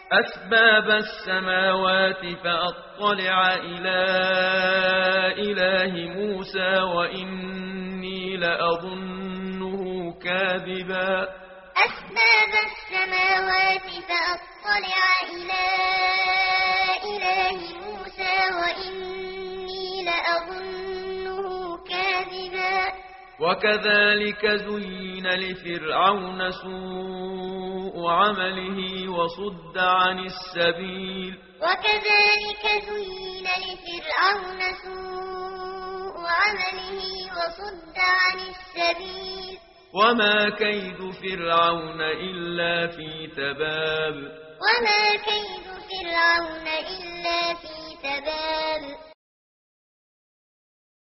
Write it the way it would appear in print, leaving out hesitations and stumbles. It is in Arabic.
أسباب السماوات فأطلع إلى إله موسى وإني لأظنه كاذبا أسباب السماوات فأطلع إلى إله موسى وإني لأظنه كاذبا وكذلك زين لفرعون سوء عمله وصد عن السبيل وكذلك زين لفرعون سوء عمله وصد عن السبيل وما كيد فرعون إلا في تباب وما كيد فرعون إلا في تباب